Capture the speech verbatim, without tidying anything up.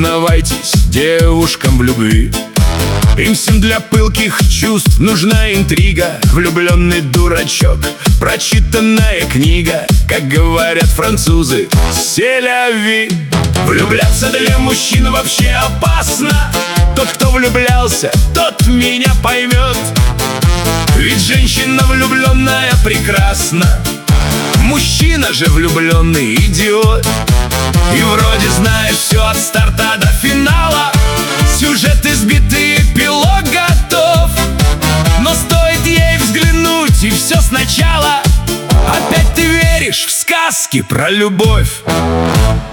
признавайтесь девушкам в любви. Им всем для пылких чувств нужна интрига. Влюбленный дурачок, прочитанная книга. Как говорят французы, c'est la vie. Влюбляться для мужчин вообще опасно. Тот, кто влюблялся, тот меня поймет. Ведь женщина влюбленная прекрасна, мужчина же влюбленный идиот. И вроде знаешь все от старта до финала, сюжет избитый, эпилог готов. Но стоит ей взглянуть, и все сначала. Опять ты веришь в сказки про любовь.